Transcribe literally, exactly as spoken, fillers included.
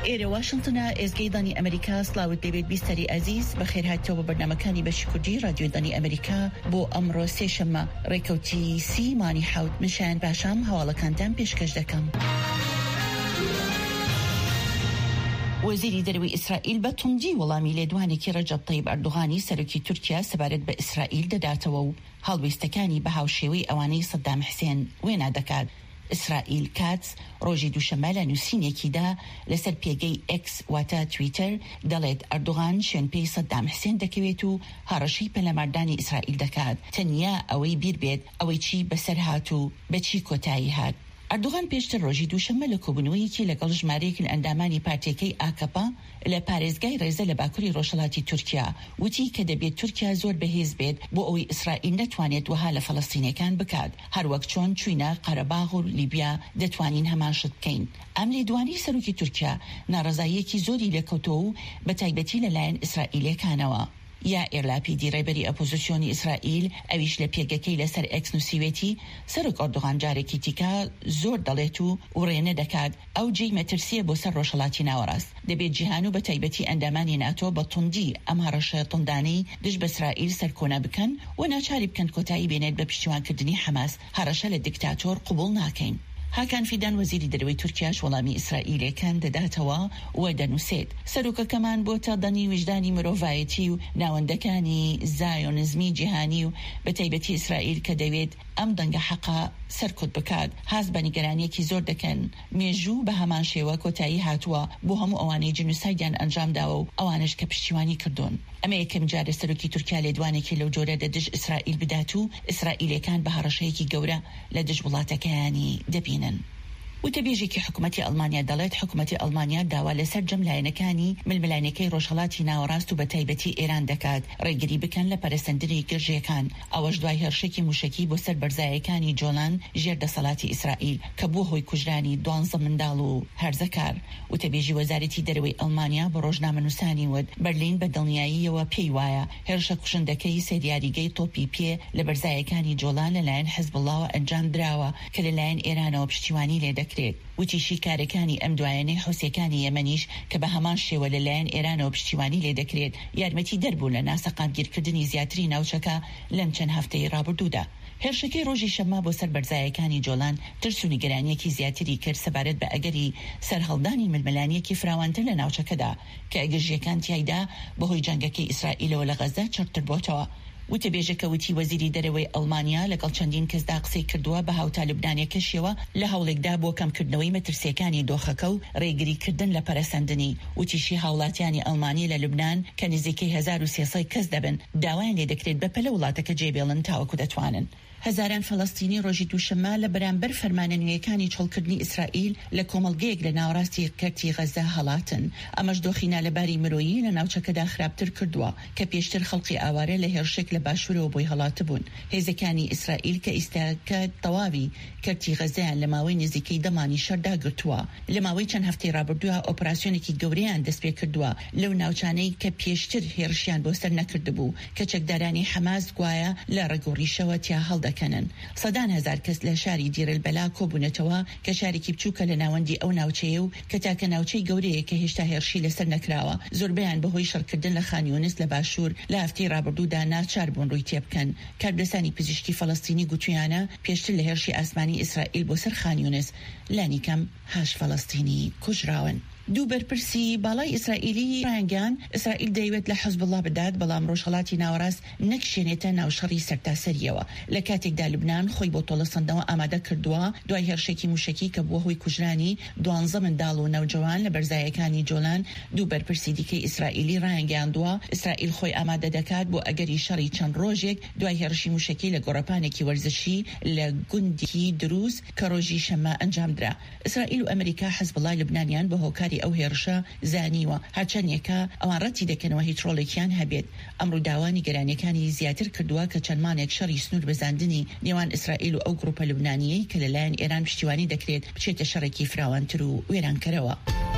ئێرە واشنگتنە ئێزگەی ئەمریکا سلااوت دەبێت بیستەری ئەزیز بەخێر هاتەوە بە بەرنامەکانی بەشی کوردی رادیۆی دانی ئەمریکا بۆ ئەمڕۆ سێشەممە ڕێکەوتی سی مانی حوت منشیان باشام هەواڵەکانتان پێشکەش دەکەم. وەزیری دەرەوەی ئیسرائیل بە توندی وەڵامی لێدوانێکی ڕەجەب طەیب ئەردوغانی سەرۆکی تورکیا سەبارەت بە ئیسرائیل دەداتەوە و هەڵوێستەکانی بە هاوشێوەی ئەوانەی سەدام حوسێن وێنا دەکات. ئیسرائیل کاتس ڕۆژی دووشەمە لە نووسینێکیدا لەسەر پێگەی ئێکس واتە تویتر دەڵێت ئەردوغان شوێنپێی سەدام حوسێن دەکەوێت و هەڕەشەی پەلەماردانی ئیسرائیل دەکات، تەنیا ئەوەی بیر بێت ئەوەی چی بەسەر هات و بەچی کۆتایی هات. ئەردوغان پێشتر ڕۆژی دووشەمە لە کۆبوونەوەیەکی لەگەڵ ژمارەیەک لە ئەندامانی پارتیەکەی ئاکەپا لە پارێزگای ڕێزە لە باکووری ڕۆژهەڵاتی تورکیا وتی کە دەبێت تورکیا زۆر بەهێز بێت بۆ ئەوەی ئیسرائیل نەتوانێت وها لە فەڵەستینیەکان بکات، هەروەک چۆن چوینە قەرەباغ و لیبیا دەتوانین هەمان شت بکەین. ئەم لێدوانی سەرۆکی تورکیا ناڕەزاییەکی زۆری لێکەوتۆ و بە تایبەتی لەلایەن ئیسرائیلەکانەوە. یا ئێرلاپیدی ڕێبەری ئەپۆزیسیۆنی ئیسرائیل ئەویش لە پێگەکەی لەسەر ئێکس نووسیوێتی سەرۆک ئەردوغان جارێکی دیکە زۆر دەڵێت و وڕێنە دەکات ئەو جێی مەترسیە بۆ سەر ڕۆژهەڵاتی ناوەڕاست، دەبێت جیهان و بە تایبەتی ئەندامانی ناتۆ بە توندی ئەم هەڕەشە توندانەی دژ بە ئیسرائیل سەرکۆنا بکەن و ناچاری بکەن کۆتایی بێنێت بە پشتیوانکردنی حەماس، هەڕەشە لە دیکتاتۆر قبوڵ ناکەین. هاکان فیدان وەزیری دەرەوەی تورکیاش وەڵامی ئیسرائیلەکان دەداتەوە و دەنووسێت سەرۆکەکەمان بۆ تەدەنی وجدانی مرۆڤایەتی و ناوەندەکانی زایۆنزمی جیهانی و بە تایبەتی ئیسرائیل کە دەوێت ئەم دەنگە حەقا سەرکوت بکات هاز بە نیگەرانیەکی زۆر دەکەن مێژوو بە هەمان شێوە کۆتایی هاتووە بۆ هەموو ئەوانەی جنوسایدیان ئەنجام داوە و ئەوانش کە پشتیوانی کردوون. ئەمە یەکەم جارە سەرۆکی تورکیا لێدوانێکی لەو جۆرە دەدژ ئیسرائیل بدات و ئیسرائیلەکان بە هەڕەشەیەکی گەورە لە دژ وڵاتەکەیانی دەبینن. وتەبێژێکی حکوومەتی ئەڵمانیا دەڵێت حکوومەتی ئەڵمانیا داوا لەسەر جەملایەنەکانی ململانەکەی ڕۆژهەڵاتی ناوەڕاست و بە تایبەتی ئێران دەکات ڕێگری بکەن لە پەرەسەندنی گەژیەکان، ئەوەش دوای هێرشێکی موشکی بۆ سەر بەرزایەکانی جۆلان ژێر دەسەڵاتی ئیسرائیل کە بووە هۆی کوژرانی دوانزە منداڵ و هەرزەکار. وتەبێژی وەزارەتی دەرەوەی ئەڵمانیا بە ڕۆژنامەنووسانی وت بەرلین بە دڵنیاییەوە پێی وایە هێرشە کوشندەکەی سەریاریگەی تۆپی پێ لە بەرزایەکانی جۆلان لەلایەن حیزبوڵڵاوە ئەنجام درراوە کە لەلایەن ئێرانەوە پشتیوانی لێ دەکرێت. وتیشی کارەکانی ئەم دوایانەی حوسەکانی یەمەنیش کە بە هەمان شێوە لەلایەن ئێرانەوە پشتیوانی لێ دەکرێت یارمەتی دەربوو لە ناسەقامگیرکردنی زیاتری ناوچەکە لەم چەند هەفتەی ڕابردوودا. هێرشەکەی ڕۆژی شەممە بۆ سەر بەرزایەکانی جۆلان ترس و نیگەرانیەکی زیاتری کرد سەبارەت بە ئەگەری سەرهەڵدانی ململانیەکی فراوانتر لە ناوچەکەدا کە ئەگەژیەکان تیایدا بەهۆی جەنگەکەی ئیسرائیلەوە لە غەزە چرتر بۆتەوە. وتەبێژەکە وتی وەزیری دەرەوەی ئەڵمانیا لەگەڵ چەندین کەسدا قسەی کردووە بە هاوتا لوبنانیەکەشیەوە لە هەوڵێکدا بۆ کەمکردنەوەی مەترسیەکانی دۆخەکە و ڕێگریکردن لە پەرەسەندنی. وتیشی هاوڵاتیانی ئەڵمانی لە لوبنان کە نزیکەی هەزار و سێسەد کەس دەبن داوایان لێ دەکرێت بە پەلە وڵاتەکە جێبێڵن تاوەکو دەتوانن. هەزاران فەڵەستینی ڕۆژی دووشەمە لە بەرامبەر فەرمانە نوێیەکانی چۆڵکردنی ئیسرائیل لە کۆمەڵگەیەک لە ناوەڕاستی کەرتی غەزە هەڵاتن. ئەمەش دۆخینە لەباری مرۆیی لە ناوچەکەدا خراپتر کردووە کە پێشتر خەڵقی ئاوارە لە هێرشێک لە باشوورەوە بۆی هەڵاتبوون. هێزەکانی ئیسرائیل کە ئیستاکە تەواوی کەرتی غەزەیان لە ماوەی نزیکەی دەمانی شەردا گرتووە. لە ماوەی چەند هەفتەی ڕابردووە ئۆپراسیۆنێکی گەورەیان دەست پێ کردووە لەو ناوچانەی کە پێشتر هێرشیان بۆ سەر نەکردبوو کە چەکدارانی حەماس گوایە لە ڕێگۆڕیشەوە تیا هەڵدەکەنن. سەدان هەزار کەس لە شاری دیرەلبەلا کۆبوونەتەوە کە شارێکی بچووکە لە ناوەندی ئەو ناوچەیە و کە تاکە ناوچەی گەورەیە کە هێشتا هێرشی لەسەر نەکراوە. زۆربیان بەهۆی شەڕکردن لە خان یونس لە باشوور لە هەفتەی ڕابردوودا ناچار بوون ڕووی تێبکەن. کاربرسانی پزیشکی فەڵەستینی گوتویانە پێشتر لە هێرشی ئاسمانی ئیسرائیل بۆ سەر خان یونس لانیکەم هەشت فەڵەستینی کوژراون. دوو بەرپرسی باڵای ئیسرائیلی ڕایانگەیان ئیسرائیل دەیەوێت لە حەزبوڵڵا بدات بەڵام ڕۆژهەڵاتی ناوەڕاست نەکشێنێتە ناوشەڕی سەرتاسەریەوە. لە کاتێکدا لوبنان خۆی بۆ تۆڵەسەندەوە ئامادە کردووە دوای هێرشێکی موشکی کە بووە هۆی کوژرانی دوانزە منداڵ و نەوجەوان لە بەرزایەکانی جۆلان. دوو بەرپرسی دیکەی ئیسرائیلی ڕایانگەیاندووە ئیسرائیل خۆی ئامادە دەکات بۆ ئەگەری شەڕی چەند ڕۆژێک دوای هێرشی موشکی لە گۆڕەپانێکی وەرزشی لە گوندی دروست کە ڕۆژی شەممە ئەنجامدرا. ئیسرائیل و ئەمریکا حەزبوڵڵای لوبنانیان بە هۆکاری ئەو هێرشە زانیوە هەرچەندێکە ئەوان ڕەتی دەکەنەوە هیچ ڕۆڵێکیان هەبێت. ئەمڕۆ داوانی گەرانەکانی زیاتر کردووە کە چەند مانێک شەڕی سنوور بەزاندنی نێوان ئیسرائیل و ئەو گروپە لوبنانیەی کە لەلایەن ئێران پشتیوانی دەکرێت بچێتە شەڕێکی فراوانتر و وێرانکەرەوە.